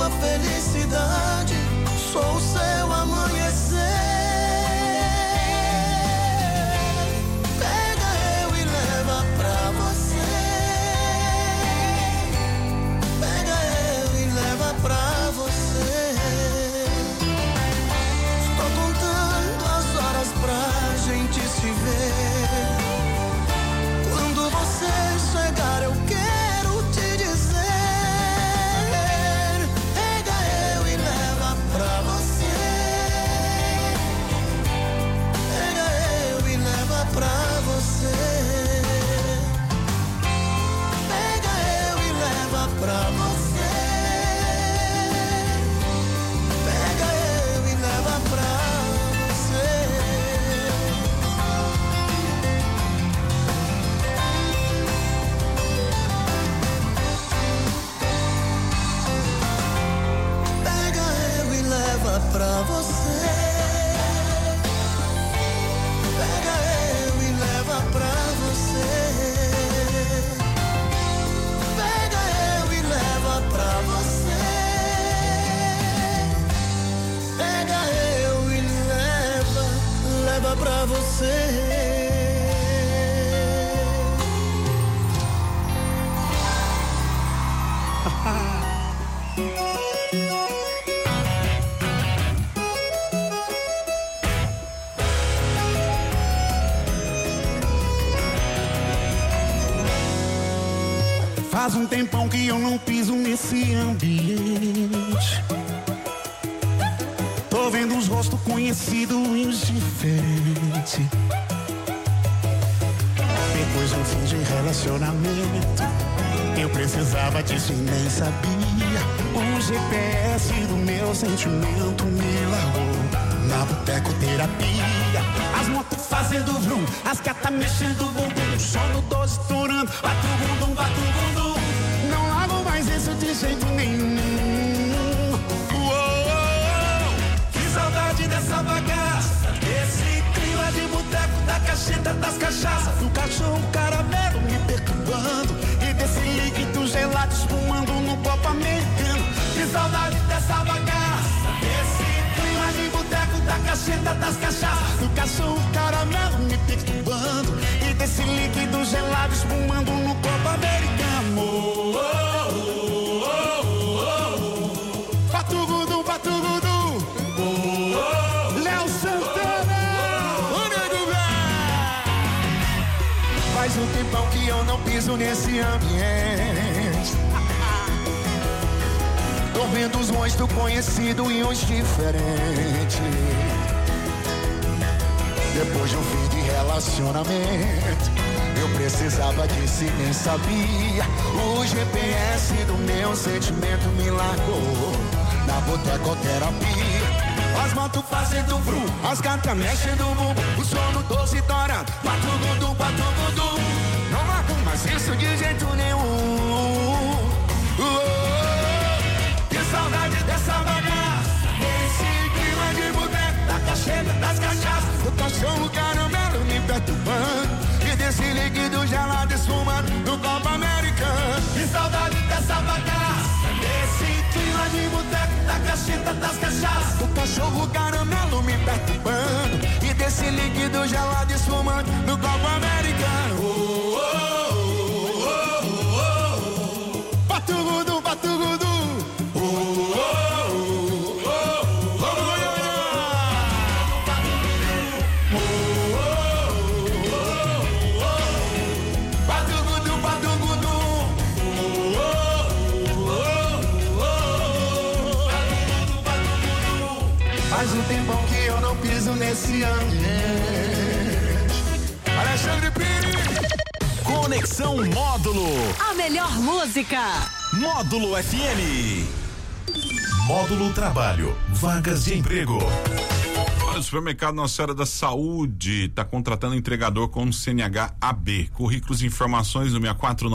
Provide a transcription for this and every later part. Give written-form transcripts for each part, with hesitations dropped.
sua felicidade, sou o seu amanhecer. Pega eu e leva pra você. Pega eu e leva pra você. Estou contando as horas pra gente se ver. Quando você chegar eu quero te dizer, pega eu e leva pra você. Pega eu e leva pra você. Pega eu e leva pra você. Pega eu e leva pra você. Pega eu e leva pra você. Pega eu e leva pra você. Pega eu e leva pra você. Pega eu e leva pra você. Faz um tempão que eu não piso nesse ambiente. Tô vendo uns rostos conhecidos e uns diferentes. Depois de um fim de relacionamento, eu precisava disso e nem sabia. O GPS do meu sentimento me largou na botecoterapia. As motos fazendo vrum, as gatas mexendo o bumbum, o som no 12 estourando, bate o bundum, bate o bundum. Não largo mais isso de jeito nenhum. Uou, que saudade dessa bagaça, desse clima de boteco, da cacheta, das cachaças, do cachorro caramelo me perturbando e desse líquido gelado espumando no copo americano. Que saudade dessa bagaça, desse clima de boteco, da cacheta, das cachaças, do cachorro caramelo me perturbando e desse líquido gelado espumando no copo americano. Patugudum, patugudum, Léo Santana, o nego velho. Faz um tempão que eu não piso nesse ambiente. Tô vendo os rostos conhecidos e uns diferentes. Depois de um fim de relacionamento, eu precisava disso e nem sabia. O GPS do meu sentimento me largou na botecoterapia. As motos fazendo vrum, as gatas mexendo o bumbum, o som do 12 estourando, patugudum, patugudum. Não largo mais isso de jeito nenhum. Que saudade dessa bagaça, desse clima de boteco, da cacheta, das cachaças, do cachorro caramelo me perturbando e desse líquido gelado esfumando no copo americano. Que saudade dessa bagaça, desse clima de boteco, da cacheta, das cachaças, do cachorro caramelo me perturbando e desse líquido gelado esfumando no copo americano. Patugudum, patugudum. Faz um tempão que eu não piso nesse ambiente. Alexandre Pires. Conexão Módulo. A melhor música. Módulo FM. Módulo Trabalho. Vagas de emprego. Olha, o supermercado Nossa Senhora da Saúde está contratando entregador com CNH AB. Currículos e informações no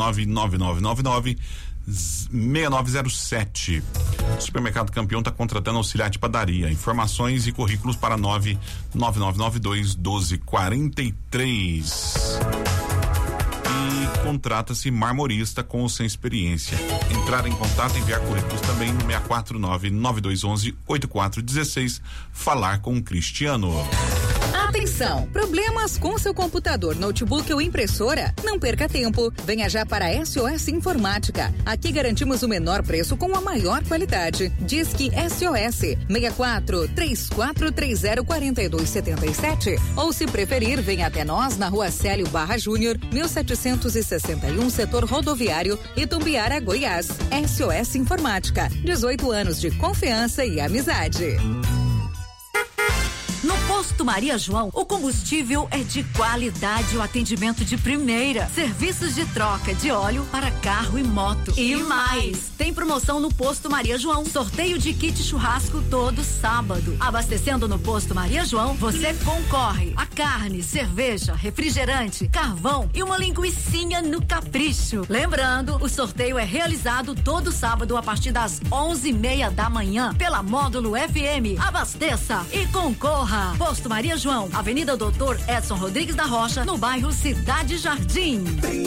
649-9999-6907. O supermercado Campeão está contratando auxiliar de padaria. Informações e currículos para 99992-1243. E Contrata-se marmorista com ou sem experiência. Entrar em contato, enviar currículos também no 649-9211-8416. Falar com o Cristiano. Atenção! Problemas com seu computador, notebook ou impressora? Não perca tempo. Venha já para a SOS Informática. Aqui garantimos o menor preço com a maior qualidade. Disque SOS 64-3430-4277. Ou se preferir, venha até nós na Rua Célio Barra Júnior, 1761, setor rodoviário, Itumbiara, Goiás. SOS Informática. 18 anos de confiança e amizade. No Posto Maria João, o combustível é de qualidade e o atendimento de primeira. Serviços de troca de óleo para carro e moto. E mais! Tem promoção no Posto Maria João. Sorteio de kit churrasco todo sábado. Abastecendo no Posto Maria João, você concorre a carne, cerveja, refrigerante, carvão e uma linguicinha no capricho. Lembrando, o sorteio é realizado todo sábado a partir das 11:30 da manhã pela Módulo FM. Abasteça e concorra. Posto Maria João, Avenida Doutor Edson Rodrigues da Rocha, no bairro Cidade Jardim.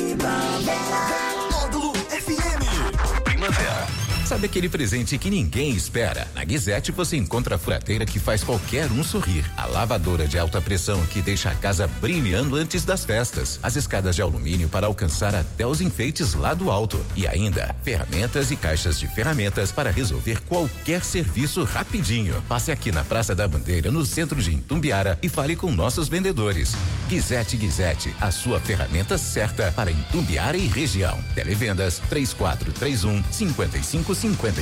Módulo FM. Primavera. Sabe aquele presente que ninguém espera? Na Guizete você encontra a furadeira que faz qualquer um sorrir, a lavadora de alta pressão que deixa a casa brilhando antes das festas, as escadas de alumínio para alcançar até os enfeites lá do alto e ainda ferramentas e caixas de ferramentas para resolver qualquer serviço rapidinho. Passe aqui na Praça da Bandeira, no centro de Itumbiara e fale com nossos vendedores. Guizete, a sua ferramenta certa para Itumbiara e região. Televendas 3431-5555.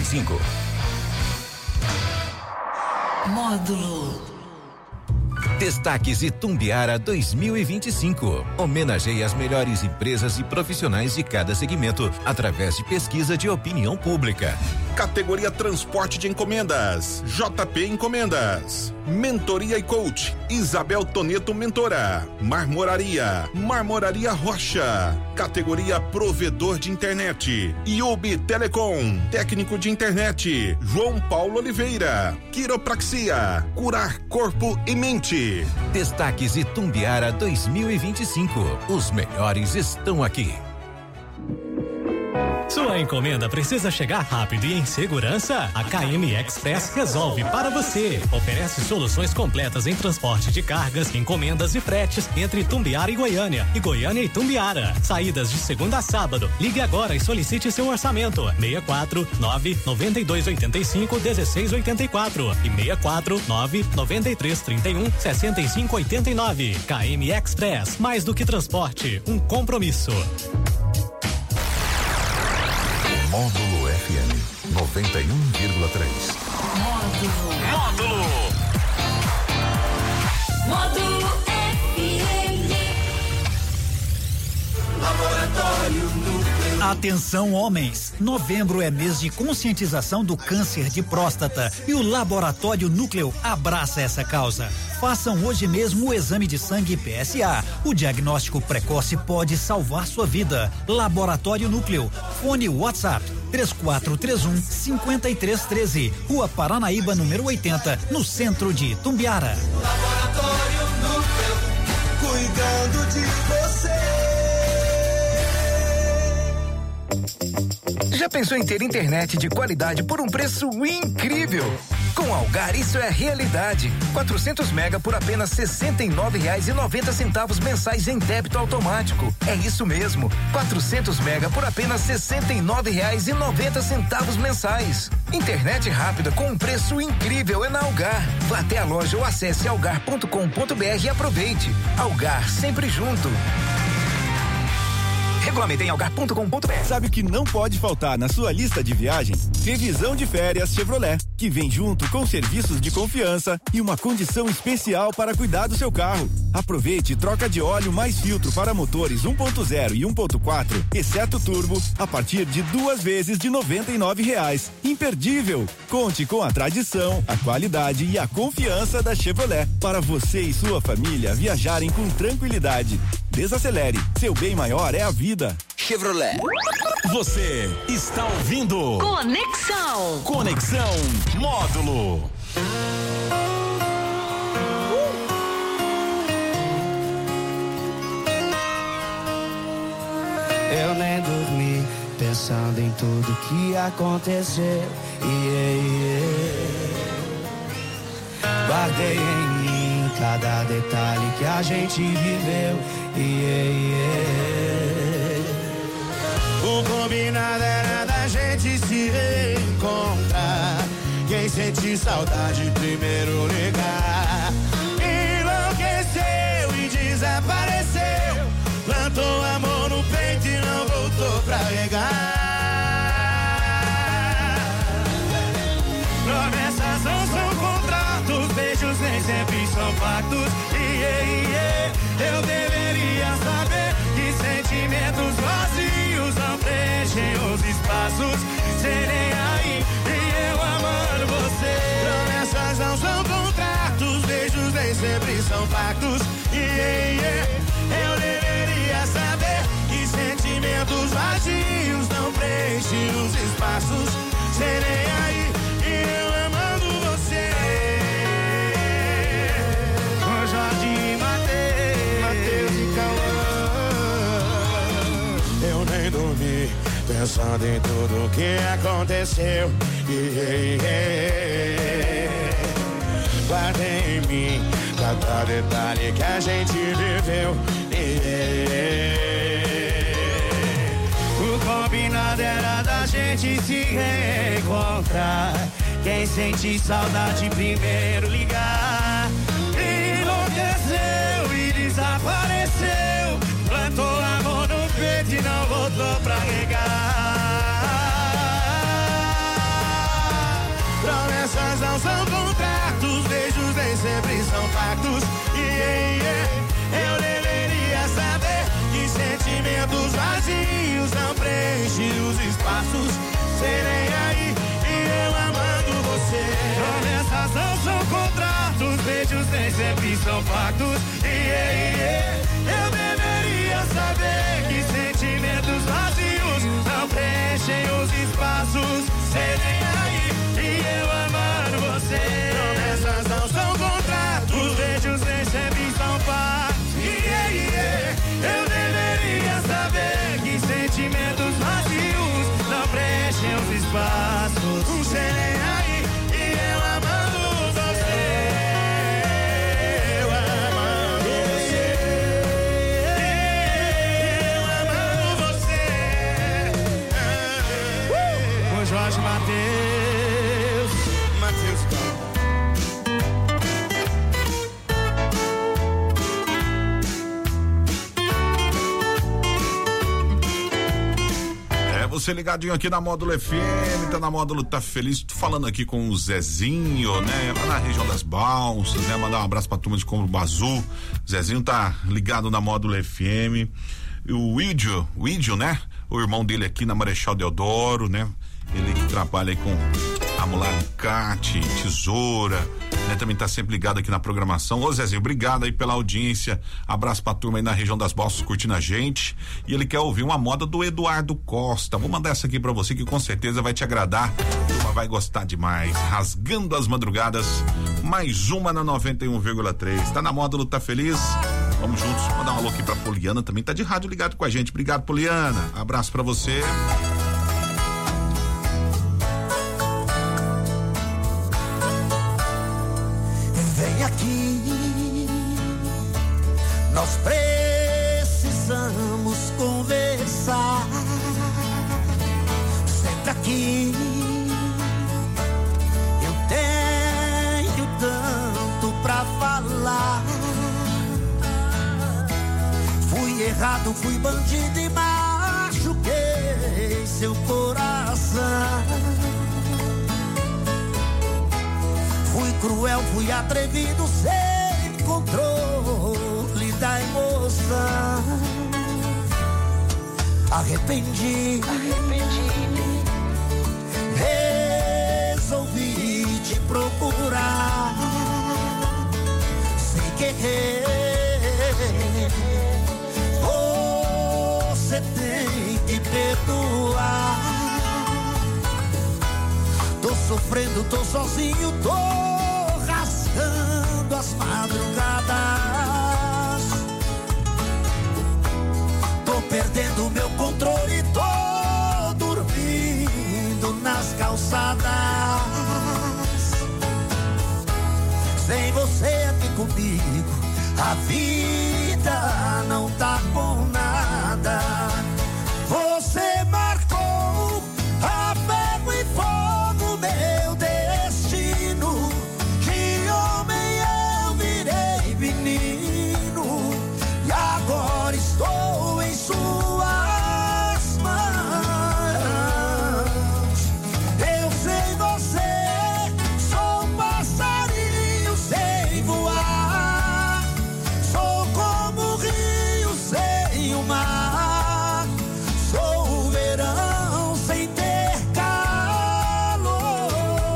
Módulo. Destaques Itumbiara 2025. Homenageie as melhores empresas e profissionais de cada segmento através de pesquisa de opinião pública. Categoria Transporte de Encomendas, JP Encomendas. Mentoria e Coach, Isabel Toneto Mentora. Marmoraria Rocha. Categoria Provedor de Internet, IUB Telecom. Técnico de Internet, João Paulo Oliveira. Quiropraxia, curar corpo e mente. Destaques Itumbiara 2025. Os melhores estão aqui. Sua encomenda precisa chegar rápido e em segurança? A KM Express resolve para você. Oferece soluções completas em transporte de cargas, encomendas e fretes entre Itumbiara e Goiânia e Itumbiara. Saídas de segunda a sábado. Ligue agora e solicite seu orçamento. 649-9285-1684 e 649-9331-6589. KM Express, mais do que transporte, um compromisso. Módulo FM 91,3. Módulo FM. Laboratório Núcleo. Atenção, homens! Novembro é mês de conscientização do câncer de próstata e o Laboratório Núcleo abraça essa causa. Façam hoje mesmo o exame de sangue PSA. O diagnóstico precoce pode salvar sua vida. Laboratório Núcleo. Fone WhatsApp 3431-5313. Rua Paranaíba, número 80, no centro de Itumbiara. Laboratório Núcleo, cuidando de você. Já pensou em ter internet de qualidade por um preço incrível? Com Algar isso é realidade. 400 mega por apenas R$ 69,90 mensais em débito automático. É isso mesmo, 400 mega por apenas R$ 69,90 mensais. Internet rápida com um preço incrível é na Algar. Vá até a loja ou acesse algar.com.br e aproveite. Algar, sempre junto. Regulamento em algar.com.br. Sabe o que não pode faltar na sua lista de viagem? Revisão de férias Chevrolet, que vem junto com serviços de confiança e uma condição especial para cuidar do seu carro. Aproveite troca de óleo mais filtro para motores 1.0 e 1.4, exceto turbo, a partir de 2 vezes de R$ 99,00. Imperdível! Conte com a tradição, a qualidade e a confiança da Chevrolet para você e sua família viajarem com tranquilidade. Desacelere, seu bem maior é a vida. Chevrolet. Você está ouvindo Conexão Módulo. Eu nem dormi, pensando em tudo que aconteceu. Guardei em mim cada detalhe que a gente viveu. O combinado era da gente se reencontrar. Quem sentir saudade primeiro ligar. Enlouqueceu e desapareceu. Plantou amor no peito e não voltou pra regar. Promessas não são contratos, beijos nem sempre são pactos. Eu deveria saber que sentimentos vazios não preenchem os espaços. Serei aí e eu amando você. Promessas não são contratos, beijos nem sempre são pactos. Eu deveria saber que sentimentos vazios não preenchem os espaços. Serei aí e eu amando você. Com Jorge e Matheus e Cauã. Eu nem dormi, pensando em tudo que aconteceu. Guardei em mim cada detalhe que a gente viveu. O combinado era da gente se reencontrar. Quem sente saudade primeiro ligar. Enlouqueceu e desapareceu. Plantou amor no peito e não voltou pra regar. Promessas não são contratos, beijos nem sempre são pactos. Eu deveria saber que sentimentos vazios não preenchem os espaços. Serei aí e eu amando você. Promessas não são contratos, beijos nem sempre são pactos. Eu deveria saber que sentimentos vazios não preenchem os espaços. Serei aí e eu amando você. Promessas não são contratos, beijos nem sempre são pactos. Eu deveria saber que sentimentos vazios não preenchem os espaços. Serei aí e eu amando você. Eu amando você. Eu amando você. Com Jorge Matheus. Você ligadinho aqui na Módulo FM, tá na Módulo Tá Feliz, tô falando aqui com o Zezinho, né, lá na região das Balsas, né, mandar um abraço pra turma de Combo Azul. Zezinho tá ligado na Módulo FM. E o Ídio, né, o irmão dele aqui na Marechal Deodoro, né, ele que trabalha aí com alicate, tesoura, né, também tá sempre ligado aqui na programação. Ô Zezinho, obrigado aí pela audiência, abraço pra turma aí na região das Balsas curtindo a gente, e ele quer ouvir uma moda do Eduardo Costa. Vou mandar essa aqui pra você que com certeza vai te agradar, a turma vai gostar demais. Rasgando as madrugadas, mais uma na 91,3. Tá na Módulo Tá Feliz, vamos juntos, mandar um alô aqui pra Poliana, também tá de rádio ligado com a gente. Obrigado, Poliana, abraço pra você. Vem aqui, nós precisamos conversar. Senta aqui, eu tenho tanto pra falar. Fui errado, fui bandido e machuquei seu coração. Fui cruel, fui atrevido, sem controle da emoção. Arrependi. Resolvi te procurar. Sem querer, você tem que perdoar. Tô sofrendo, tô sozinho, tô rasgando as madrugadas. Tô perdendo meu controle. calçadas. Sem você aqui comigo, a vida não tá com nada. Você marcou a ferro e fogo meu destino. De homem eu virei menino e agora estou em suas mãos. Eu sei você, sou um passarinho sem voar. Sou como o rio sem o mar. Sou o verão sem ter calor.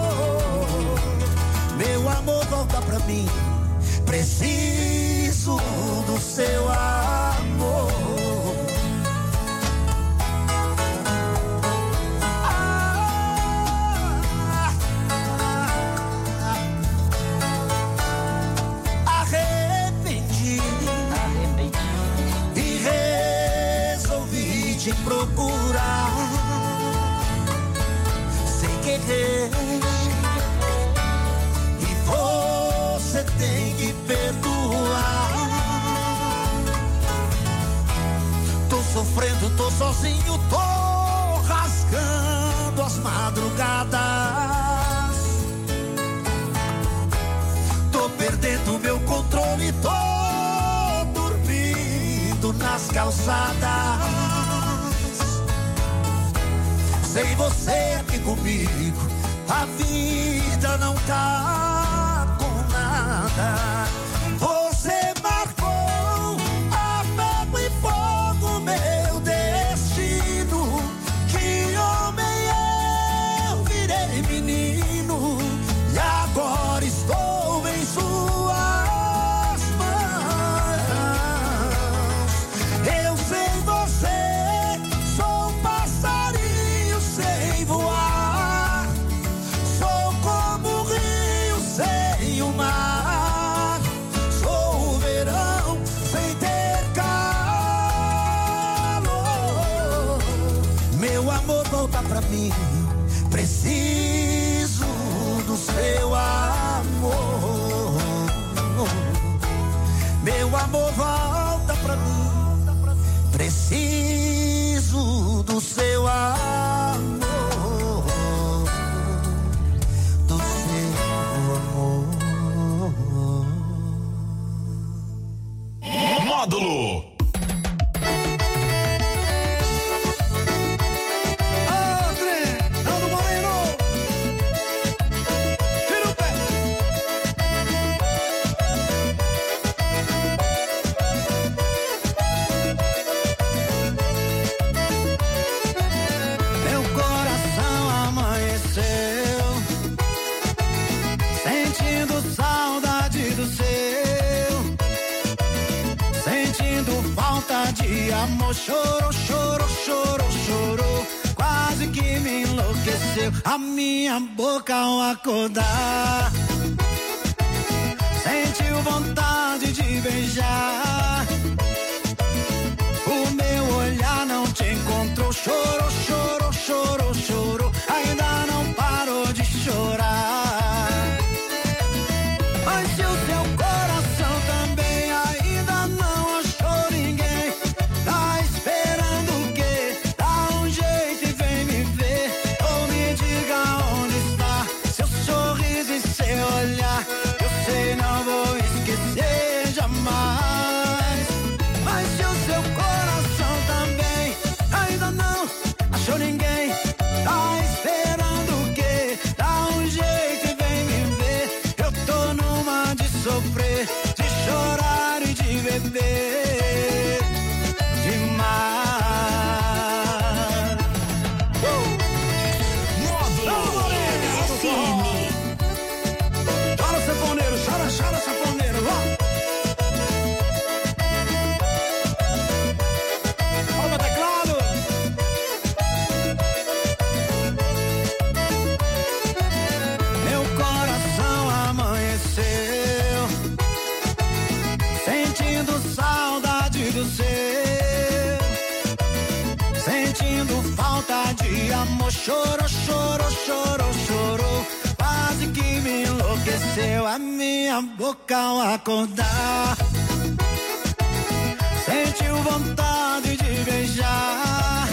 Meu amor, volta pra mim. Preciso do seu amor. Arrependi e resolvi te procurar. Sem querer, e você tem que perdoar. Tô sofrendo, tô sozinho, tô rasgando as madrugadas. Tô perdendo meu controle, tô dormindo nas calçadas. Sem você aqui comigo, a vida não tá com nada. Você marcou a ferro e fogo meu destino. De homem eu virei menino e agora estou em suas mãos. Eu sei você, sou um passarinho sem voar. Sou como o rio sem o mar. Sou o verão sem ter calor. Meu amor, volta pra mim. Preciso do seu amor. Meu amor, volta pra mim. Preciso do seu amor. Do seu amor. Módulo. Meu coração amanheceu sentindo saudade do seu, sentindo falta de amor. Chorou, chorou, chorou, chorou, quase que me enlouqueceu a minha boca ao acordar. Sentiu vontade de beijar, o meu olhar não te encontrou. Chorou, chorou, chorou, chorou, ainda não parou de chorar. Mas se o seu coração também ainda não achou ninguém, tá esperando o quê? Dá um jeito e vem me ver, ou me diga onde está seu sorriso e seu olhar. Eu sei, não vou esquecer jamais. Mas se o seu coração também ainda não amor chorou, chorou, chorou, chorou. Quase que me enlouqueceu a minha boca ao acordar. Sentiu vontade de beijar.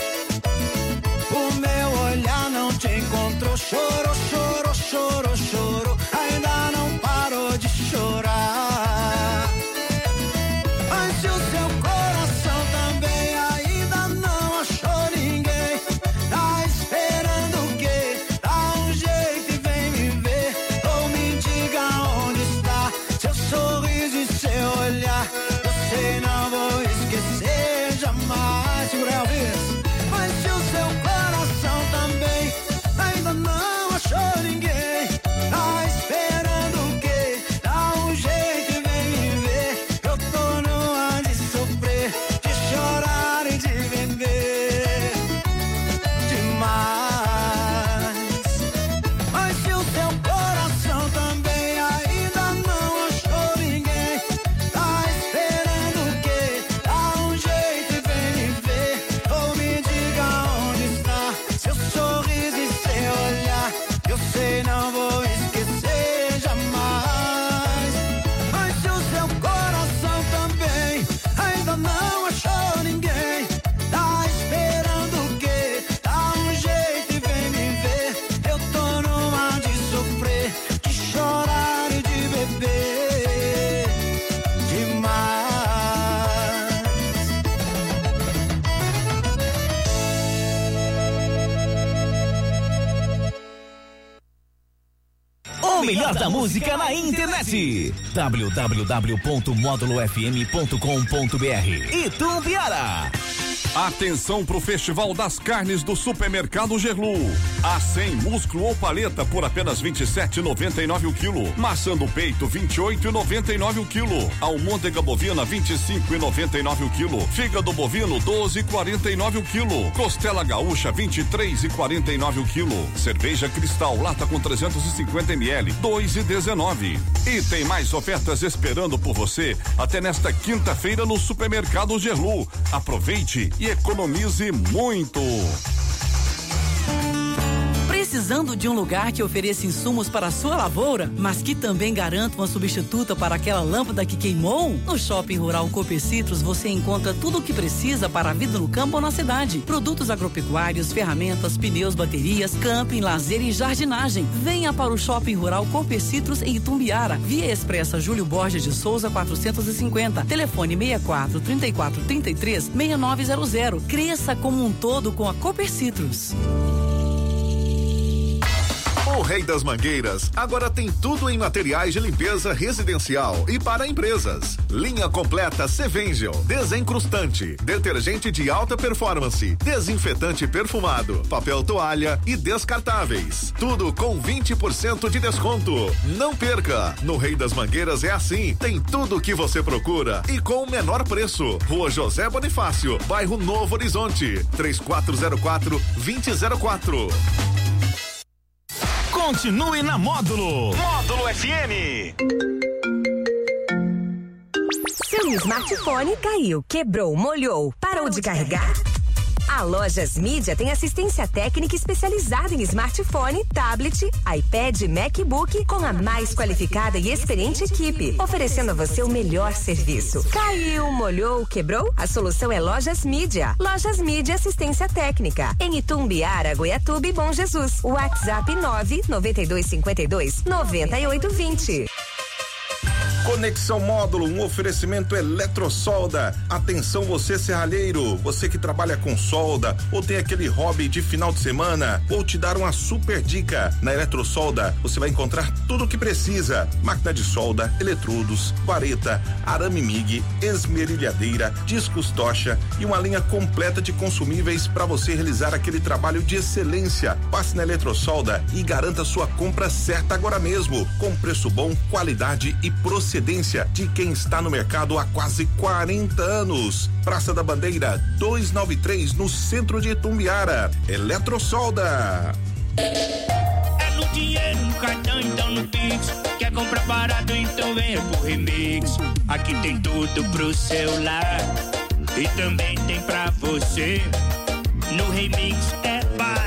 O meu olhar não te encontrou. Chorou, chorou, chorou, chorou. Ainda não parou de chorar. Mas se o seu coração também ainda não achou ninguém, tá esperando o quê? Dá um jeito e vem me ver. Ou me diga onde está seu sorriso e seu olhar. Eu sei, não vou esquecer jamais. Segura Elvis. Mas se o seu coração também ainda não achou ninguém, tá esperando o quê? Dá um jeito e vem me ver. Eu tô no ar de sofrer, de chorar e de beber demais. Mas se o seu coração também ainda não achou ninguém, tá esperando o quê? Dá um jeito e vem me ver. Ou me diga onde está seu sorriso e seu olhar. Eu sei, não vou esquecer jamais. Mas se o seu coração também ainda não achou ninguém, tá esperando o quê? Dá um jeito e vem me ver. Eu tô numa de sofrer, de chorar e de beber demais. O melhor da música na internet. www.modulofm.com.br. Itumbiara. Atenção pro Festival das Carnes do Supermercado Gerlu. A 100 músculo ou paleta por apenas R$ 27,99 o quilo. Maçã do peito R$ 28,99 o quilo. Almôndega bovina R$ 25,99 o quilo. Fígado bovino R$ 12,49 o quilo. Costela gaúcha R$ 23,49 o quilo. Cerveja Cristal lata com 350 ml R$ 2,19. E tem mais ofertas esperando por você até nesta quinta-feira no Supermercado Gerlu. Aproveite e economize muito. Precisando de um lugar que ofereça insumos para a sua lavoura, mas que também garanta uma substituta para aquela lâmpada que queimou? No Shopping Rural Cooper Citrus você encontra tudo o que precisa para a vida no campo ou na cidade. Produtos agropecuários, ferramentas, pneus, baterias, camping, lazer e jardinagem. Venha para o Shopping Rural Cooper Citrus em Itumbiara. Via Expressa Júlio Borges de Souza 450. Telefone 64 34 33 6900. Cresça como um todo com a Cooper Citrus. O Rei das Mangueiras agora tem tudo em materiais de limpeza residencial e para empresas. Linha completa Sevengel, desencrustante, detergente de alta performance, desinfetante perfumado, papel toalha e descartáveis. Tudo com 20% de desconto. Não perca! No Rei das Mangueiras é assim, tem tudo o que você procura e com o menor preço. Rua José Bonifácio, bairro Novo Horizonte, 3404-2004. Continue na Módulo. Módulo FM. Seu smartphone caiu, quebrou, molhou, parou de carregar? A Lojas Mídia tem assistência técnica especializada em smartphone, tablet, iPad, MacBook, com a mais qualificada e experiente equipe, oferecendo a você o melhor serviço. Caiu, molhou, quebrou? A solução é Lojas Mídia. Lojas Mídia Assistência Técnica, em Itumbiara, Goiatuba e Bom Jesus. WhatsApp 99252-9820. Conexão Módulo, um oferecimento Eletrosolda. Atenção você serralheiro, você que trabalha com solda ou tem aquele hobby de final de semana, vou te dar uma super dica. Na Eletrosolda você vai encontrar tudo o que precisa: máquina de solda, eletrodos, vareta, arame MIG, esmerilhadeira, discos tocha e uma linha completa de consumíveis para você realizar aquele trabalho de excelência. Passe na Eletrosolda e garanta sua compra certa agora mesmo, com preço bom, qualidade e procedência de quem está no mercado há quase 40 anos. Praça da Bandeira 293, no centro de Itumbiara. Eletrosolda. É no dinheiro, no cartão, então no Pix. Quer comprar barato, então venha pro Remix. Aqui tem tudo pro celular e também tem pra você. No Remix é barato.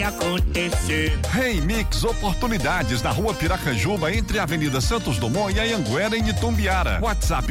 acontecer. Remix Oportunidades na Rua Piracanjuba, entre a Avenida Santos Dumont e a Anhanguera, em Itumbiara. WhatsApp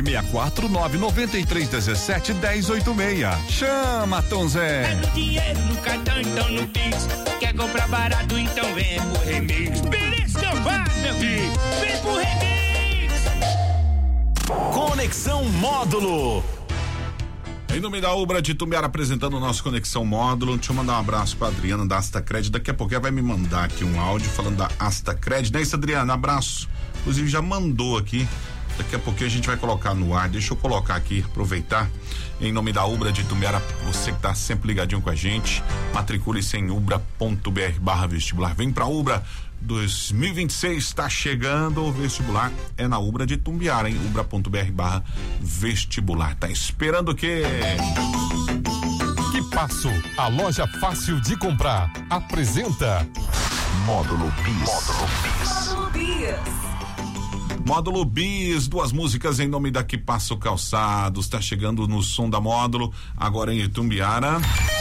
649-9317-1086. Chama, Tom Zé. É no dinheiro, no cartão, então no Pix. Quer comprar barato, então vem pro Remix. Beleza que eu faço, meu filho. Vem pro Remix. Conexão Módulo. Em nome da Ubra de Itumbiara, apresentando o nosso Conexão Módulo. Deixa eu mandar um abraço pra Adriana da Astacred. Daqui a pouco ela vai me mandar aqui um áudio falando da Astacred. Não é isso, Adriana? Abraço. Inclusive já mandou aqui. Daqui a pouquinho a gente vai colocar no ar. Deixa eu colocar aqui, aproveitar. Em nome da Ubra de Itumbiara, você que tá sempre ligadinho com a gente, matricule-se em ubra.br/vestibular. Vem pra Ubra 2026, está chegando o vestibular, é na Ubra de Itumbiara, em ubra.br/vestibular. Tá esperando o quê? Que Passo, a loja fácil de comprar, apresenta Módulo Bis. Módulo Bis. Módulo Bis, duas músicas em nome da Que Passo Calçados. Tá chegando no som da Módulo, agora em Itumbiara.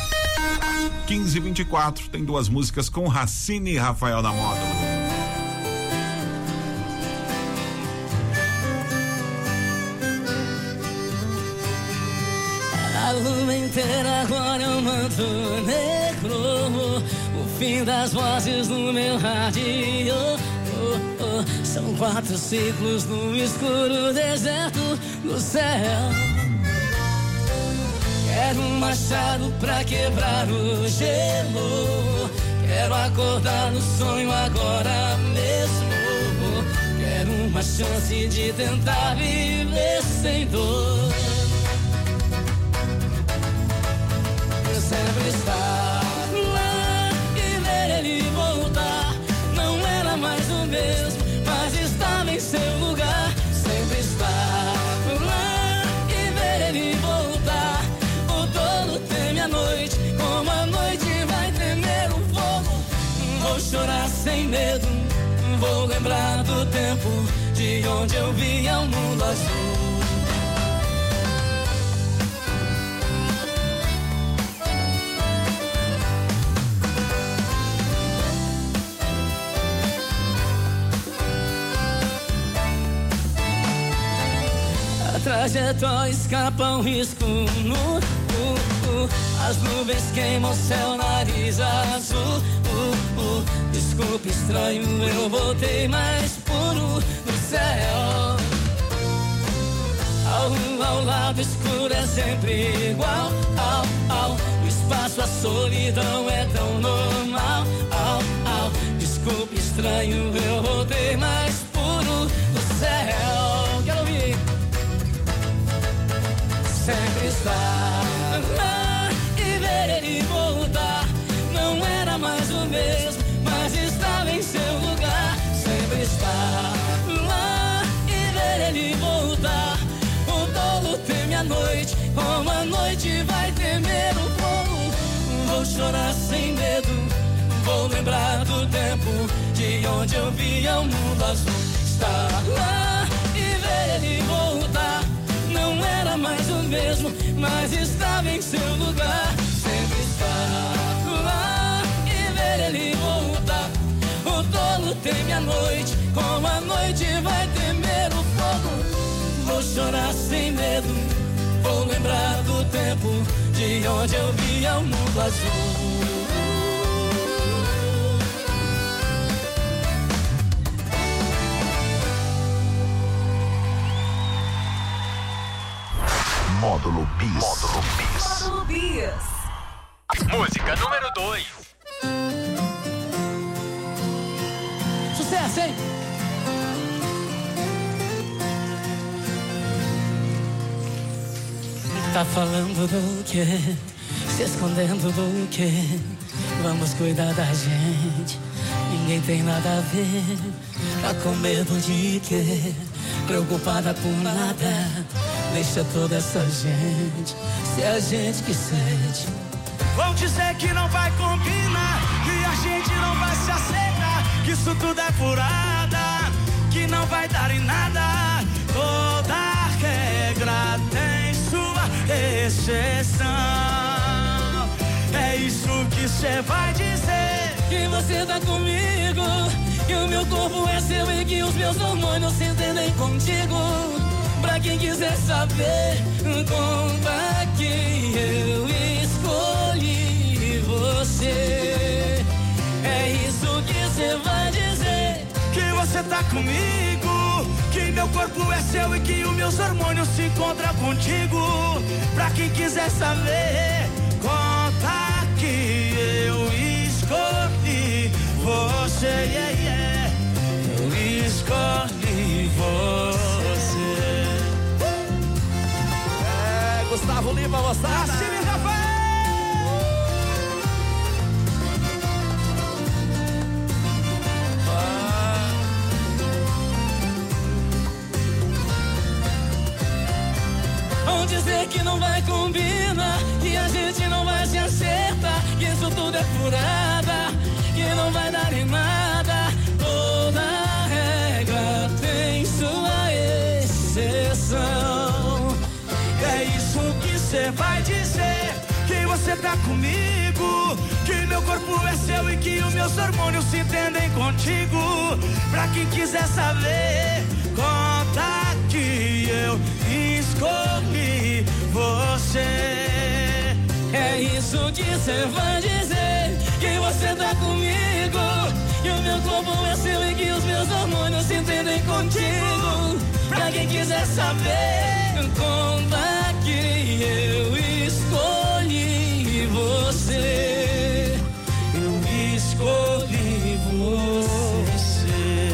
15h24, tem duas músicas com Racine e Rafael na Módulo. A lua inteira agora é um manto negro, o fim das vozes no meu rádio. São 4 ciclos no escuro deserto do céu. Quero um machado pra quebrar o gelo. Quero acordar no sonho agora mesmo. Quero uma chance de tentar viver sem dor. Eu sempre estar lá e ver ele voltar. Não era mais o mesmo, mas estava em seu lugar. Sempre estar lá e ver ele voltar. O tolo teme a noite, como a noite vai temer o fogo. Vou chorar sem medo, vou lembrar do tempo de onde eu via o mundo azul. Trajetória escapa um risco nu, as nuvens queimam o céu, nariz azul. Desculpe, estranho, eu voltei mais puro do céu. Ao lado escuro é sempre igual. O espaço, a solidão é tão normal. Desculpe, estranho, eu voltei mais puro do céu. Quero ouvir. Sempre estar lá e ver ele voltar. Não era mais o mesmo, mas estava em seu lugar. Sempre estar lá e ver ele voltar. O tolo teme a noite, como a noite vai temer o fogo. Vou chorar sem medo, vou lembrar do tempo de onde eu via o mundo azul. Estar lá e ver ele voltar. Não era mais o mesmo, mas estava em seu lugar. Sempre estar lá e ver ele voltar. O tolo teme a noite, como a noite vai temer o fogo. Vou chorar sem medo, vou lembrar do tempo de onde eu via o mundo azul. Módulo Bis. Módulo Bis. Módulo Bis. Música número 2. Sucesso, hein? Tá falando do quê? Se escondendo do quê? Vamos cuidar da gente. Ninguém tem nada a ver. Tá com medo de quê? Preocupada por nada. Deixa toda essa gente ser a gente que sente. Vão dizer que não vai combinar, que a gente não vai se aceitar, que isso tudo é furada, que não vai dar em nada. Toda regra tem sua exceção. É isso que cê vai dizer. que você tá comigo, que o meu corpo é seu e que os meus hormônios se entendem contigo. Pra quem quiser saber, conta que eu escolhi você. É isso que você vai dizer, que você tá comigo, que meu corpo é seu e que os meus hormônios se encontram contigo. Pra quem quiser saber, conta que eu escolhi você, eu escolhi você. Gustavo Lima, moçada. Assim, Rafael. Vão dizer que não vai combinar, que a gente não vai se acertar, que isso tudo é furada, que não vai dar em nada. Toda regra tem sua exceção. É isso que você vai dizer, que você tá comigo, que meu corpo é seu e que os meus hormônios se entendem contigo. Pra quem quiser saber, conta que eu escolhi você. É isso que você vai dizer, que você tá comigo, que o meu corpo é seu e que os meus hormônios se entendem contigo. Pra quem quiser saber, conta que eu escolhi você. Eu escolhi você.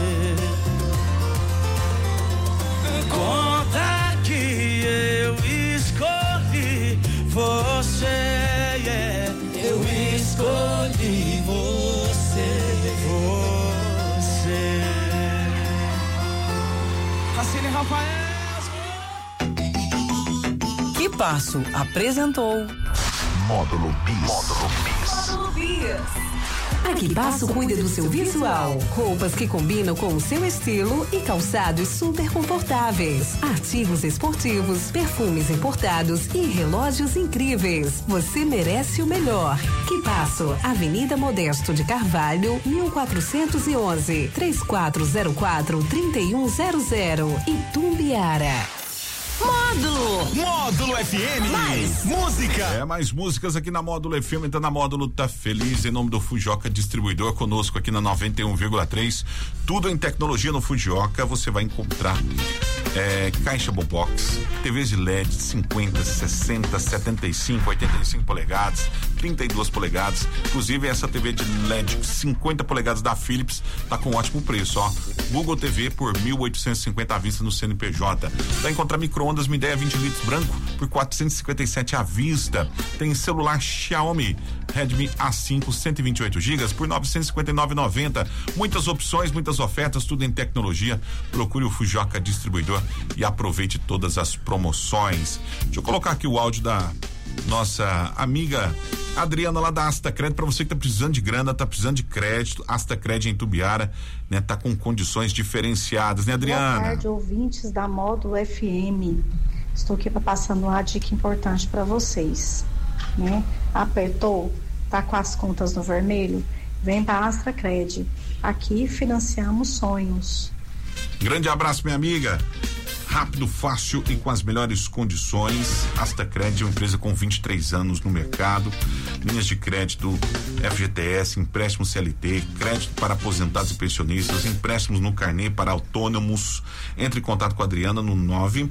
Conta que eu escolhi você, eu escolhi você. Cassine Rafael. Que Passo apresentou Módulo Bis. A Que Passo cuida do seu visual. Roupas que combinam com o seu estilo e calçados super confortáveis. Artigos esportivos, perfumes importados e relógios incríveis. Você merece o melhor. Que Passo, Avenida Modesto de Carvalho, 1411, 3404-3100, Itumbiara. Módulo FM. Mais música. Mais músicas aqui na Módulo FM, tá na Módulo Tá Feliz, em nome do Fujioka Distribuidor, conosco aqui na 91,3. Tudo em tecnologia no Fujioka, você vai encontrar caixa Bobox, TVs de LED 50, 60, 75, 85 polegadas, 32 polegadas. Inclusive essa TV de LED 50 polegadas da Philips tá com ótimo preço, ó. Google TV por 1.850 à vista no CNPJ. Vai encontrar micro-ondas Midea 20 litros branco por 457 à vista. Tem celular Xiaomi Redmi A5 128 GB por 959,90. Muitas opções, muitas ofertas, tudo em tecnologia. Procure o Fujioka Distribuidor e aproveite todas as promoções. Deixa eu colocar aqui o áudio da nossa amiga Adriana lá da Asta Crédito, para você que tá precisando de grana, tá precisando de crédito. Asta Crédito em Itumbiara, né? Tá com condições diferenciadas, né, Adriana? Boa tarde, ouvintes da Módulo FM. Estou aqui para passar uma dica importante para vocês, né? Apertou, tá com as contas no vermelho? Vem para Asta Crédito. Aqui financiamos sonhos. Grande abraço, minha amiga. Rápido, fácil e com as melhores condições. Asta Crédito, uma empresa com 23 anos no mercado. Linhas de crédito FGTS, empréstimo CLT, crédito para aposentados e pensionistas, empréstimos no carnê para autônomos. Entre em contato com a Adriana no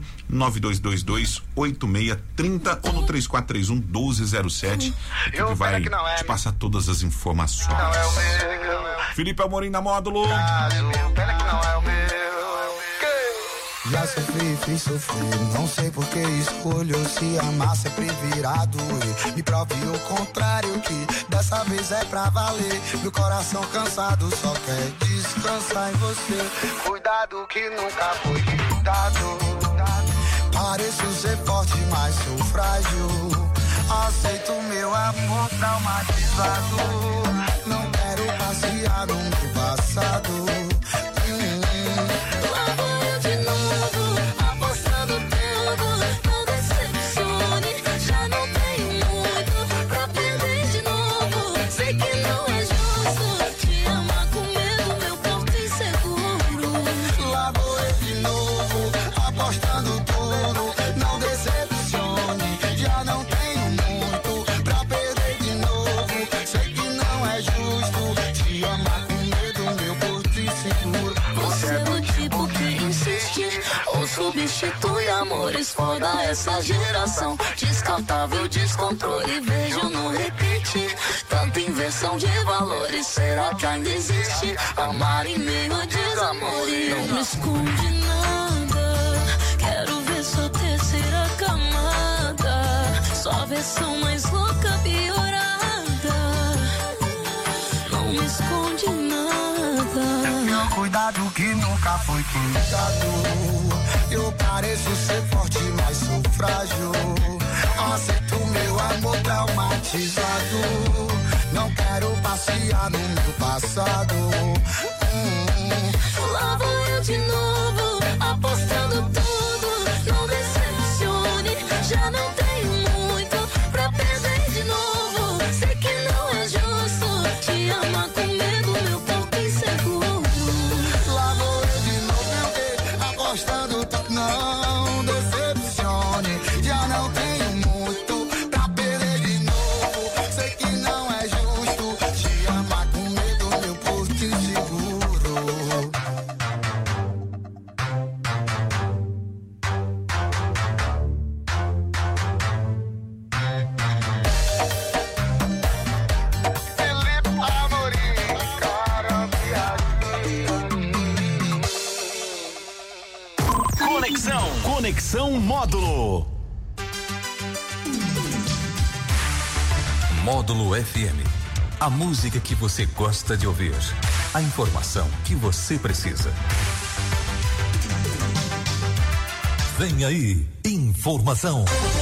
99222-8630 ou no 3431-1207. Ele vai te passar todas as informações. Felipe Amorim na Módulo. Já sofri, fiz sofrer, não sei por que escolho se amar sempre virado. Me prove o contrário que dessa vez é pra valer. Meu coração cansado só quer descansar em você. Cuidado que nunca foi cuidado. Pareço ser forte, mas sou frágil. Aceito meu amor traumatizado. Não quero passear no meu passado. Sei que não é justo. substitui amores foda essa geração. Descartável, descontrole, vejo no repeat. Tanta inversão de valores, será que ainda existe amar em meio a desamor? E não me esconde nada, quero ver sua terceira camada, sua versão mais louca, piorada. Não me esconde nada. Tenha cuidado que nunca foi cuidado. Eu pareço ser forte, mas sou frágil. Aceito meu amor traumatizado. Não quero passear no meu passado. Lá vou eu de novo, apostando tudo. Não decepcione, já não tenho muito pra perder de novo. Sei que não é justo te amar com medo, meu corpo inseguro. Lá vou eu de novo, apostando tudo. Não decepcione, já não tenho muito pra perder de novo. Sei que não é justo te amar com medo, meu porto inseguro. Conexão Módulo. Módulo FM. A música que você gosta de ouvir. A informação que você precisa. Vem aí, informação.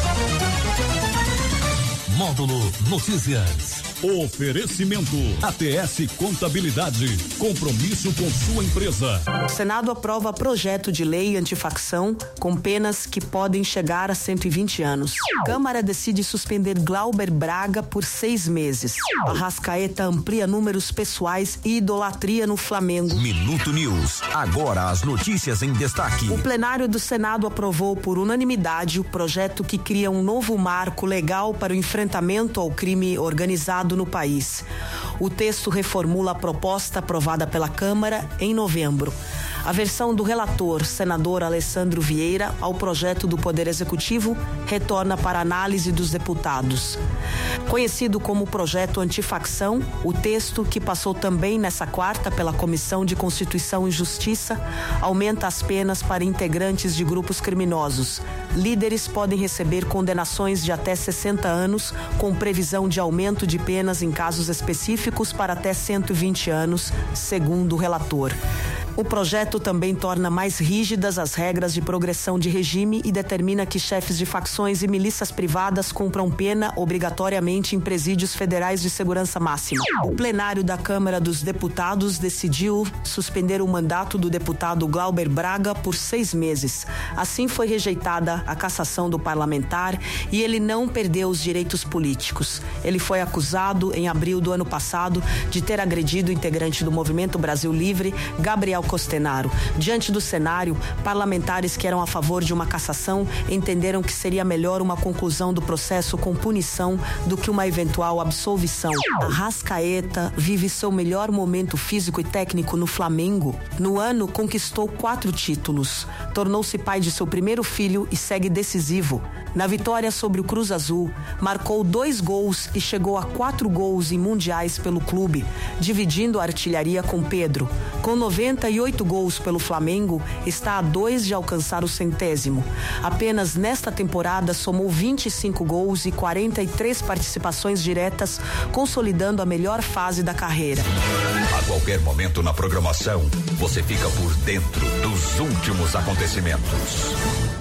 Módulo Notícias. Oferecimento ATS Contabilidade. Compromisso com sua empresa. O Senado aprova projeto de lei antifacção com penas que podem chegar a 120 anos. Câmara decide suspender Glauber Braga por 6 meses. Arrascaeta amplia números pessoais e idolatria no Flamengo. Minuto News. Agora as notícias em destaque. O plenário do Senado aprovou por unanimidade o projeto que cria um novo marco legal para o enfrentamento ao crime organizado no país. O texto reformula a proposta aprovada pela Câmara em novembro. A versão do relator, senador Alessandro Vieira, ao projeto do Poder Executivo retorna para análise dos deputados. Conhecido como projeto antifacção, o texto, que passou também nessa quarta pela Comissão de Constituição e Justiça, aumenta as penas para integrantes de grupos criminosos. Líderes podem receber condenações de até 60 anos, com previsão de aumento de penas em casos específicos para até 120 anos, segundo o relator. O projeto também torna mais rígidas as regras de progressão de regime e determina que chefes de facções e milícias privadas cumpram pena obrigatoriamente em presídios federais de segurança máxima. O plenário da Câmara dos Deputados decidiu suspender o mandato do deputado Glauber Braga por 6 meses. Assim foi rejeitada a cassação do parlamentar e ele não perdeu os direitos políticos. Ele foi acusado em abril do ano passado de ter agredido o integrante do Movimento Brasil Livre, Gabriel Costenaro. Diante do cenário, parlamentares que eram a favor de uma cassação entenderam que seria melhor uma conclusão do processo com punição do que uma eventual absolvição. Arrascaeta vive seu melhor momento físico e técnico no Flamengo. No ano, conquistou 4 títulos. Tornou-se pai de seu primeiro filho e segue decisivo. Na vitória sobre o Cruz Azul, marcou 2 gols e chegou a 4 gols em mundiais pelo clube, dividindo a artilharia com Pedro. Com 98 gols pelo Flamengo, está a 2 de alcançar o 100º. Apenas nesta temporada somou 25 gols e 43 participações diretas, consolidando a melhor fase da carreira. A qualquer momento na programação, você fica por dentro dos últimos acontecimentos.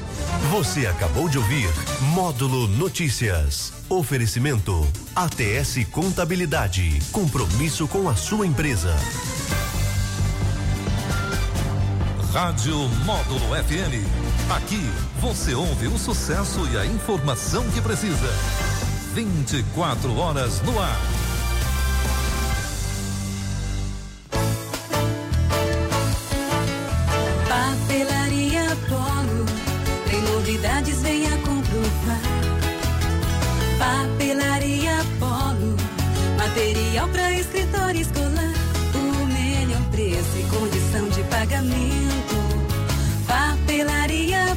Você acabou de ouvir Módulo Notícias. Oferecimento ATS Contabilidade. Compromisso com a sua empresa. Rádio Módulo FM. Aqui você ouve o sucesso e a informação que precisa. 24 horas no ar. Papelaria Polo, tem novidades, venha comprovar. Papelaria Polo, material para escritório escolar. O melhor preço e condição de pagamento. Papelaria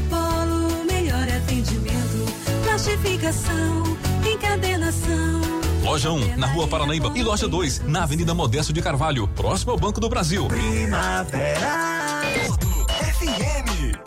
ligação, encadenação. Loja 1, na Rua Paranaíba, e Loja 2, na Avenida Modesto de Carvalho, próximo ao Banco do Brasil. Primavera FM.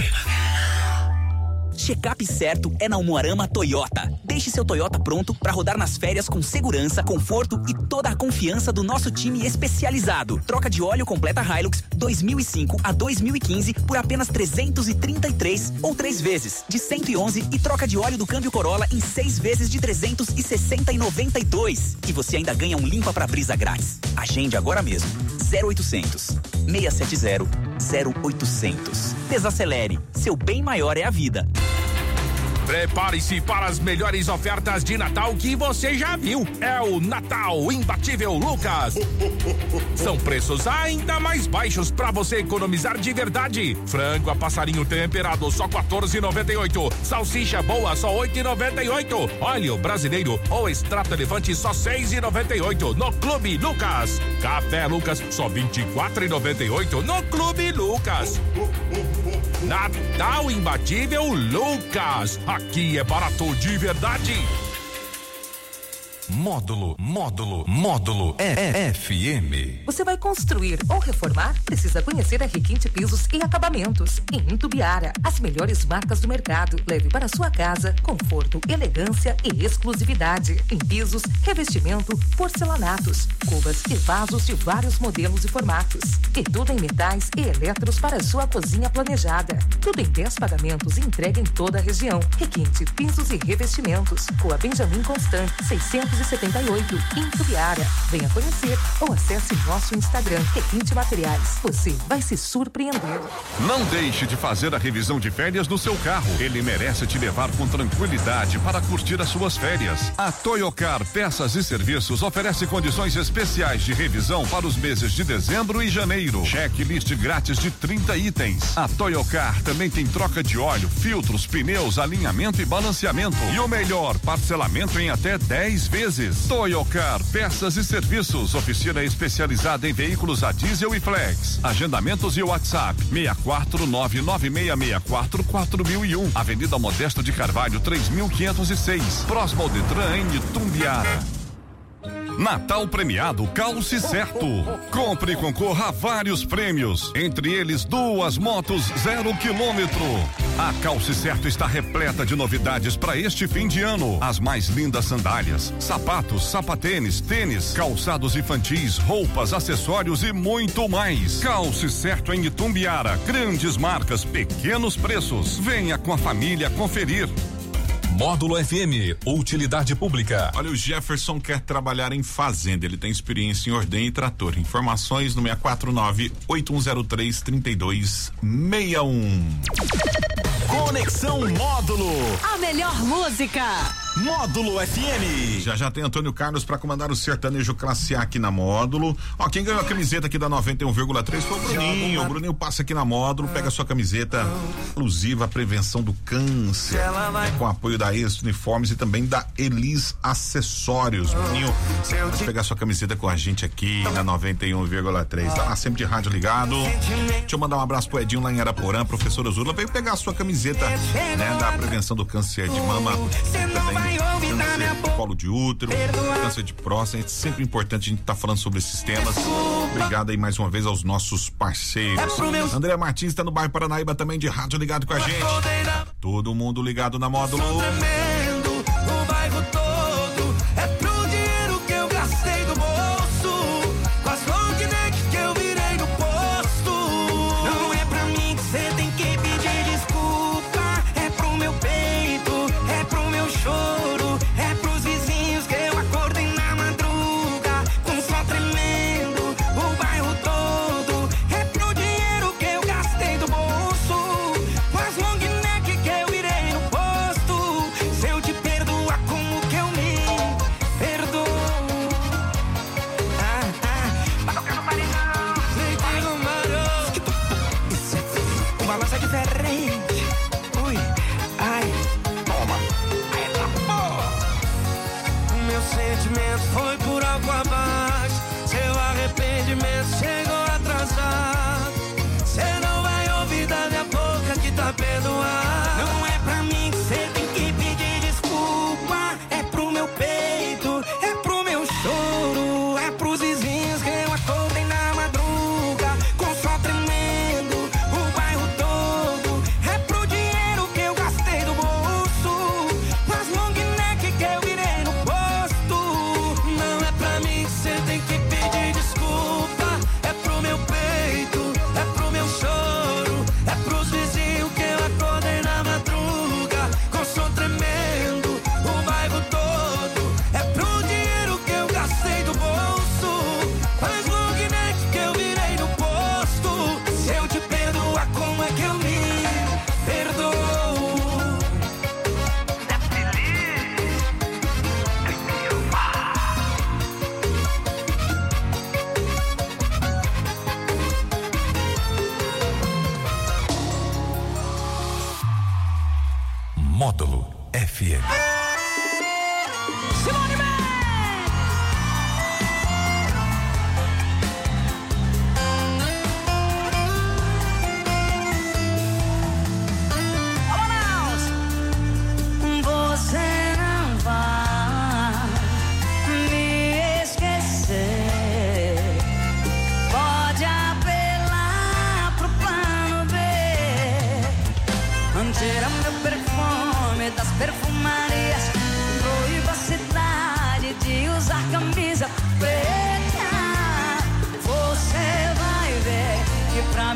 Check-up certo é na Umuarama Toyota. Deixe seu Toyota pronto para rodar nas férias com segurança, conforto e toda a confiança do nosso time especializado. Troca de óleo completa Hilux 2005 a 2015 por apenas 333 ou 3 vezes de 111 e troca de óleo do câmbio Corolla em 6 vezes de 360,92. E você ainda ganha um limpa para-brisa grátis. Agende agora mesmo. 0800 670 0800. Desacelere. Seu bem maior é a vida. Prepare-se para as melhores ofertas de Natal que você já viu. É o Natal Imbatível Lucas. São preços ainda mais baixos para você economizar de verdade. Frango a passarinho temperado só R$14,98. Salsicha boa só R$8,98. Óleo brasileiro ou extrato elefante só R$6,98 no Clube Lucas. Café Lucas só R$24,98 no Clube Lucas. Natal Imbatível Lucas. Aqui é barato de verdade. Módulo FM. Você vai construir ou reformar? Precisa conhecer a Requinte Pisos e Acabamentos. Em Itumbiara, as melhores marcas do mercado. Leve para sua casa conforto, elegância e exclusividade. Em pisos, revestimento, porcelanatos, cubas e vasos de vários modelos e formatos. E tudo em metais e eletros para a sua cozinha planejada. Tudo em 10 pagamentos e entrega em toda a região. Requinte Pisos e Revestimentos. Rua Benjamin Constant, 678, em Itumbiara. Venha conhecer ou acesse nosso Instagram, Requinte Materiais. Você vai se surpreender. Não deixe de fazer a revisão de férias do seu carro. Ele merece te levar com tranquilidade para curtir as suas férias. A Toyocar Peças e Serviços oferece condições especiais de revisão para os meses de dezembro e janeiro. Checklist grátis de 30 itens. A Toyocar também tem troca de óleo, filtros, pneus, alinhamento e balanceamento. E o melhor, parcelamento em até 10 vezes. Toyocar Peças e Serviços, oficina especializada em veículos a diesel e flex. Agendamentos e WhatsApp 64996644001, Avenida Modesto de Carvalho 3506, próximo ao Detran em Itumbiara. Natal premiado Calce Certo. Compre e concorra a vários prêmios, entre eles 2 motos 0 quilômetro. A Calce Certo está repleta de novidades para este fim de ano. As mais lindas sandálias, sapatos, sapatênis, tênis, calçados infantis, roupas, acessórios e muito mais. Calce Certo em Itumbiara. Grandes marcas, pequenos preços. Venha com a família conferir. Módulo FM, utilidade pública. Olha, o Jefferson quer trabalhar em fazenda, ele tem experiência em ordem e trator. Informações no 649-8103-3261. Conexão Módulo. A melhor música. Módulo FM. Já tem Antônio Carlos para comandar o sertanejo classe A aqui na Módulo. Ó, quem ganhou a camiseta aqui da 91,3 foi o Bruninho. O Bruninho passa aqui na Módulo, pega a sua camiseta exclusiva à prevenção do câncer, com apoio da Êxito Uniformes e também da Elis Acessórios. Bruninho, pode pegar sua camiseta com a gente aqui na 91,3. Tá lá sempre de rádio ligado. Deixa eu mandar um abraço pro Edinho lá em Araporã, professor Azula, veio pegar a sua camiseta, né, da prevenção do câncer de mama, também câncer de colo de útero, câncer de próstata. É sempre importante a gente estar falando sobre esses temas. Obrigado aí mais uma vez aos nossos parceiros. André Martins está no bairro Paranaíba também de rádio ligado com a gente. Todo mundo ligado na Módulo. O bairro todo é pro dinheiro que eu gastei do bolso, com as long neck que eu virei no posto. Não é pra mim que cê tem que pedir desculpa, é pro meu peito, é pro meu choro, é pros vizinhos que eu acordei na madruga, com sol tremendo, o bairro todo é pro dinheiro que eu gastei do bolso, com as long neck que eu virei no posto. Se eu te perdoar, como que eu me perdoo? Vai tocar no paredão, leite no marão. O balanço é diferente. Ui, ai, toma. Aí tá bom. O meu sentimento foi por água abaixo. Seu arrependimento chegou atrasado. Cê não vai ouvir da minha boca que tá perdoado. Não é pra mim que cê tem que pedir desculpa.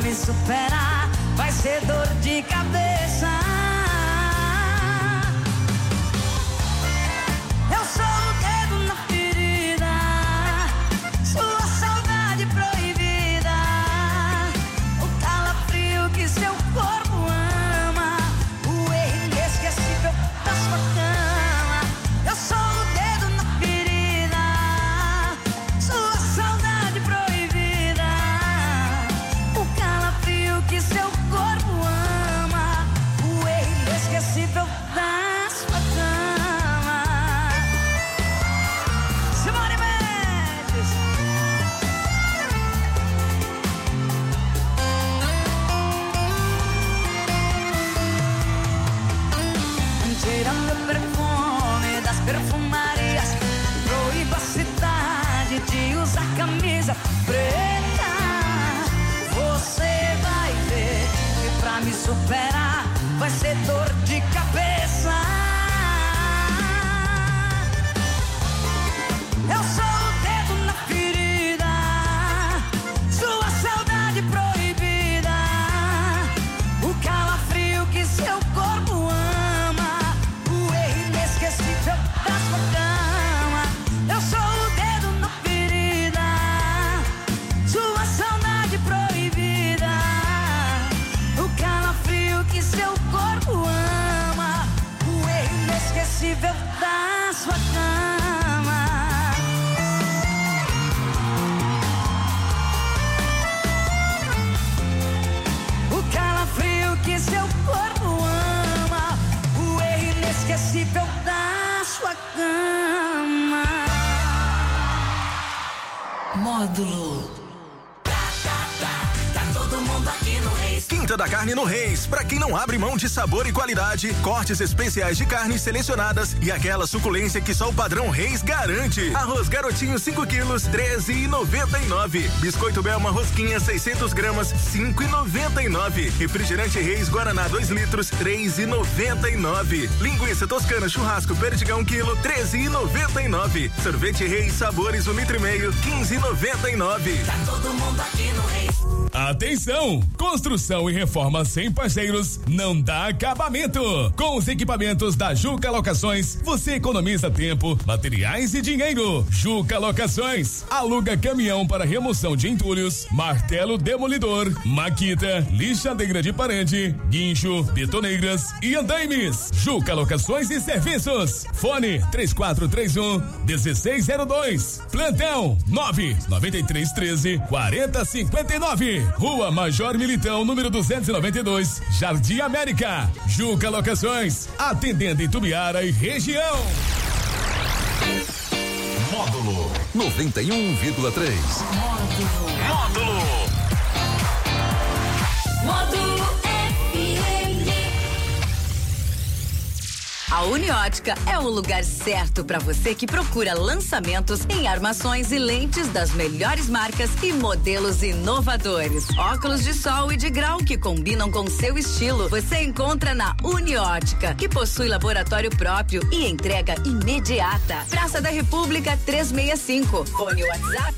me superar vai ser dor de cabeça. Eu sou o dedo na ferida, sua saudade proibida, o calafrio que seu corpo ama, o erro inesquecível da sua cama. Eu sou o dedo na ferida, sua saudade proibida, o calafrio que seu corpo ama, o erro inesquecível da sua cama. Simone Mendes. Tirando o perfume das perfumarias, proíba a cidade de usar camisa preta. Você vai ver que pra me superar vai ser dor de cabeça. Eu sou o dedo na ferida, sua saudade proibida, o calafrio que seu corpo ama, o erro inesquecível da sua cama. Eu sou o dedo na ferida, sua saudade proibida, o calafrio que seu corpo ama, o erro inesquecível da sua cama. O calafrio que seu corpo ama, o erro inesquecível da sua cama. Módulo. Tá todo mundo aqui no Reis. Quinta da Carne no Reis. Pra quem não abre mão de sabor e qualidade, cortes especiais de carnes selecionadas e aquela suculência que só o padrão Reis garante. Arroz Garotinho 5 quilos, R$13,99. Biscoito Belma Rosquinha 600 gramas, R$5,99. Refrigerante Reis Guaraná 2 litros, R$3,99. Linguiça Toscana Churrasco Perdigão 1 quilo, R$13,99. Sorvete Reis Sabores 1,5 litro, R$15,99. Tá todo mundo aqui no Reis. Atenção! Construção e reforma sem parceiros não dá acabamento. Com os equipamentos da Juca Locações, você economiza tempo, materiais e dinheiro. Juca Locações aluga caminhão para remoção de entulhos, martelo demolidor, maquita, lixadeira de parede, guincho, betoneiras e andaimes. Juca Locações e Serviços. Fone 3431-1602. Plantão 99313-4059. Rua Major Militão, número 292, Jardim América. Juca Locações, atendendo em Tubiara e região. Módulo 91,3. Módulo. Módulo FM. A Uniótica é o lugar certo para você que procura lançamentos em armações e lentes das melhores marcas e modelos inovadores. Óculos de sol e de grau que combinam com seu estilo. Você encontra na Uniótica, que possui laboratório próprio e entrega imediata. Praça da República 365. Fone WhatsApp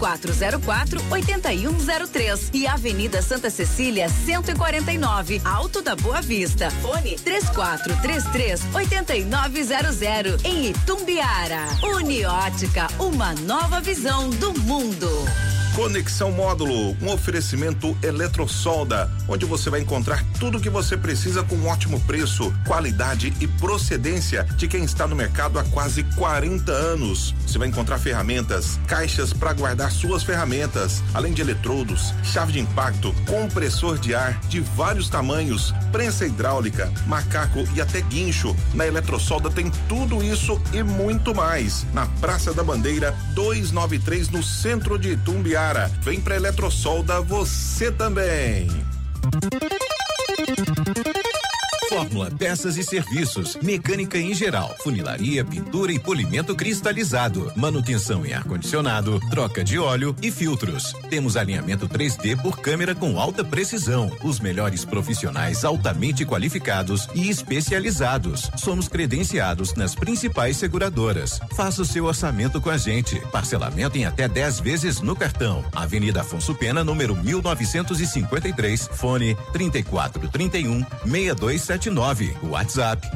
3404-8103 e Avenida Santa Cecília 149, Alto da Boa Vista. Fone 3433-8900 em Itumbiara. Uniótica, uma nova visão do mundo. Conexão Módulo, um oferecimento Eletrosolda, onde você vai encontrar tudo o que você precisa com um ótimo preço, qualidade e procedência de quem está no mercado há quase 40 anos. Você vai encontrar ferramentas, caixas para guardar suas ferramentas, além de eletrodos, chave de impacto, compressor de ar de vários tamanhos, prensa hidráulica, macaco e até guincho. Na Eletrosolda tem tudo isso e muito mais. Na Praça da Bandeira 293, no centro de Itumbiara. Vem pra Eletrosolda você também. Fórmula Fórmula Peças e Serviços, mecânica em geral, funilaria, pintura e polimento cristalizado, manutenção em ar-condicionado, troca de óleo e filtros. Temos alinhamento 3D por câmera com alta precisão. Os melhores profissionais altamente qualificados e especializados. Somos credenciados nas principais seguradoras. Faça o seu orçamento com a gente. Parcelamento em até 10 vezes no cartão. Avenida Afonso Pena, número 1953, fone 3431-6279. WhatsApp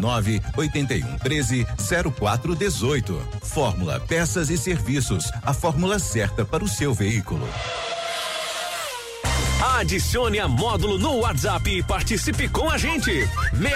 981130418. Fórmula Peças e Serviços, a fórmula certa para o seu veículo. Adicione a Módulo no WhatsApp e participe com a gente.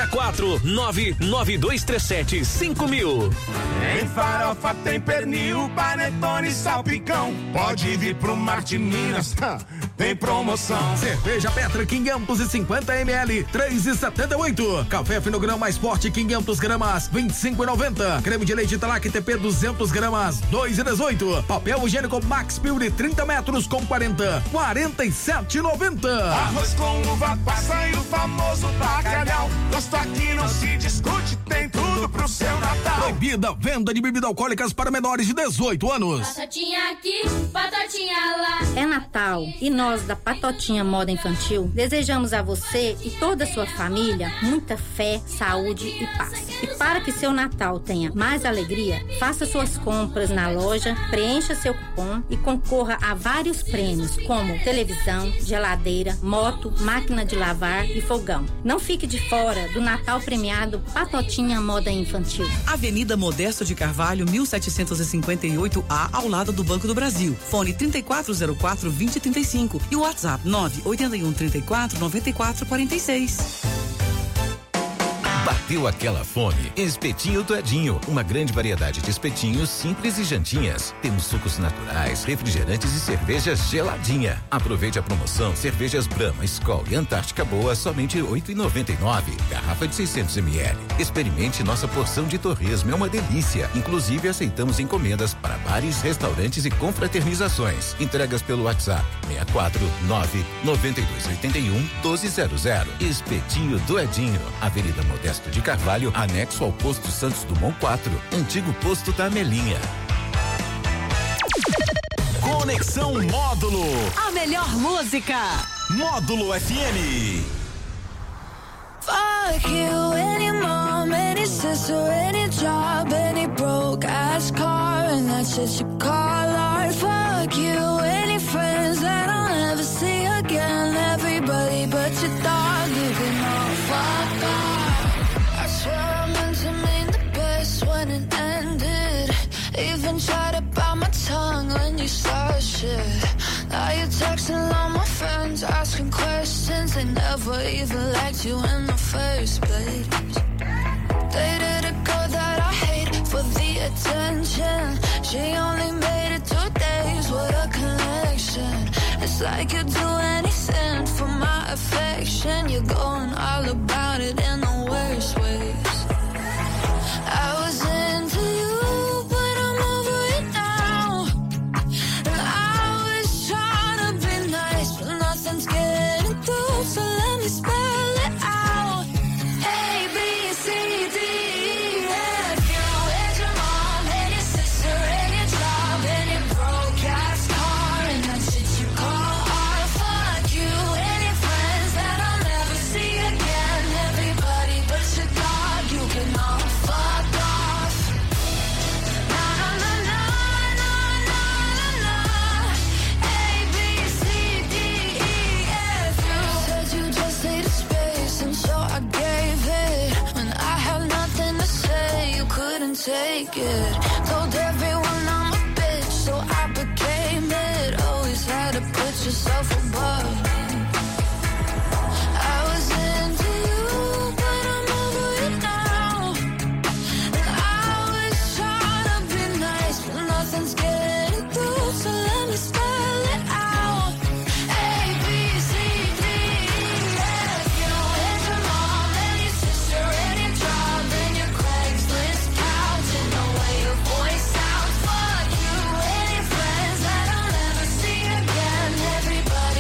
64992375000. Tem farofa, tem pernil, panetone, salpicão. Pode vir pro Marte Minas, tem promoção. Cerveja Petra 550 ml, 3,78. Café Finogrão mais forte 500 gramas, 25,90. Creme de leite Talac TP 200 gramas, 2,18. Papel higiênico Max Pure 30 metros com 40, 47,90. Arroz com uva passa e o famoso bacalhau. Gosto aqui não se discute, tem tudo pro seu Natal. Proibida venda de bebidas alcoólicas para menores de 18 anos. Patotinha aqui, patotinha lá. É Natal e nós da Patotinha Moda Infantil desejamos a você e toda a sua família muita fé, saúde e paz. E para que seu Natal tenha mais alegria, faça suas compras na loja, preencha seu cupom e concorra a vários prêmios como televisão, geladeira, moto, máquina de lavar e fogão. Não fique de fora do Natal premiado Patotinha Moda Infantil. Avenida Modesto de Carvalho, 1758A, ao lado do Banco do Brasil. Fone 3404-2035 e o WhatsApp 98134-9446. Bateu aquela fome? Espetinho do Edinho, uma grande variedade de espetinhos simples e jantinhas. Temos sucos naturais, refrigerantes e cervejas geladinha. Aproveite a promoção: cervejas Brahma, Skol e Antártica Boa, somente R$8,99. Garrafa de 600 ml. Experimente nossa porção de torresmo, é uma delícia. Inclusive aceitamos encomendas para bares, restaurantes e confraternizações. Entregas pelo WhatsApp 649-9281-1200. Espetinho do Edinho, Avenida Modesto de Carvalho, anexo ao posto Santos Dumont 4, antigo posto da Amelinha. Conexão Módulo. A melhor música. Módulo FM. Fuck you, any mom, any sister, any job, any broke ass car, and that's shit you call art. Fuck you, any friends that I'll never see again. Everybody but your dog, you can all fuck off. I swear I meant to mean the best when it ended. Even tried to bite my tongue when you started shit. Now you're texting all my friends, asking questions. They never even liked you in the first place. Dated a girl that I hate for the attention. She only made it 2 days, what a connection. It's like you'd do anything for my affection. You're going all about it in the worst ways. I was into you, but I'm over it now. And I was trying to be nice, but nothing's getting through, so let me spell it out. A, B, C, D, E, F, you. And your mom, and your sister, and your job, and your broke ass car, and that shit you call art. Fuck you, and your friends that I'll never see again. Everybody but your dog, you can all fuck off. Na na na na na na na. A, B, C, D, E, F, you. Said you just needed space, and so I gave it. When I had nothing to say, you couldn't take it. Told everyone I'm a bitch, so I became it. Always had to put yourself above me. I was into you, but I'm over it now. And I was trying to be nice, but nothing's getting through, so let me spell it out. A, B, C, D, E, F, you. And your mom, and your sister, and your job, and your Craigslist couch, and the way your voice sounds. Fuck you, and your friends that I'll never see again. Everybody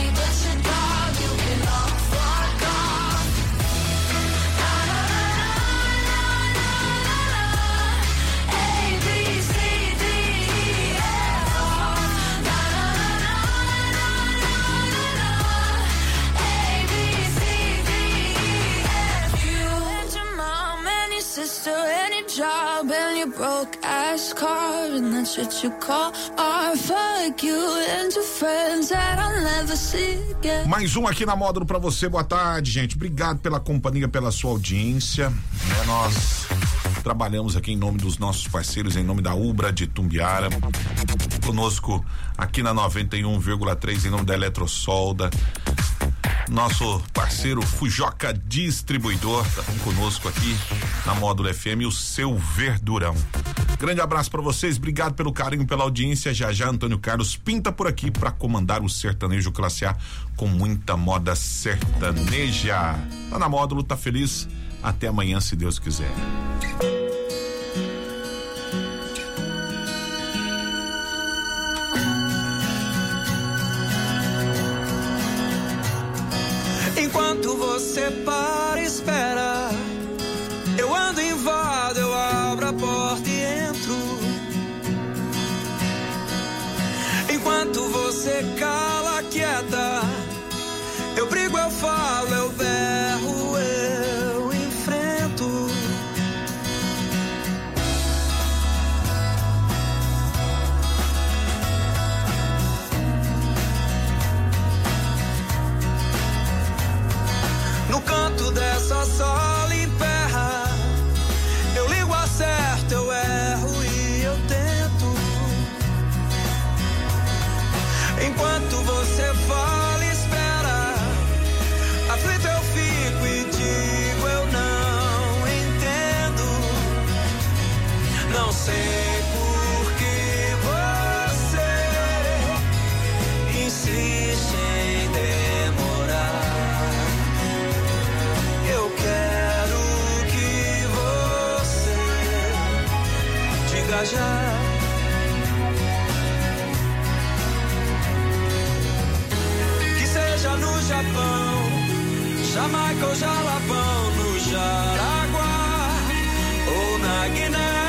broke ass car, and that's what you call art. Fuck you and your friends that I'll never see again. Mais um aqui na Módulo pra você, boa tarde, gente. Obrigado pela companhia, pela sua audiência. Nós trabalhamos aqui em nome dos nossos parceiros, em nome da Ubra de Tumbiara. Conosco aqui na 91,3 em nome da Eletrosolda. Nosso parceiro Fujoca Distribuidor tá conosco aqui na Módulo FM, o seu Verdurão. Grande abraço pra vocês, obrigado pelo carinho, pela audiência. Já Antônio Carlos pinta por aqui pra comandar o sertanejo classe A com muita moda sertaneja. Tá na Módulo, tá feliz? Até amanhã, se Deus quiser. Enquanto você para e espera, eu ando, invado, eu abro a porta e entro. Enquanto você cala, quieta, eu brigo, eu falo, eu berro, eu enfrento. No canto dessa sala emperra, eu ligo, acerto, eu erro e eu tento. Enquanto você fala e espera, aflito eu fico e digo eu não entendo. Não sei por que você insiste em demorar. Eu quero que você diga já. Que seja no Japão, Jamaica ou Jalapão, no Jaraguá ou na Guiné.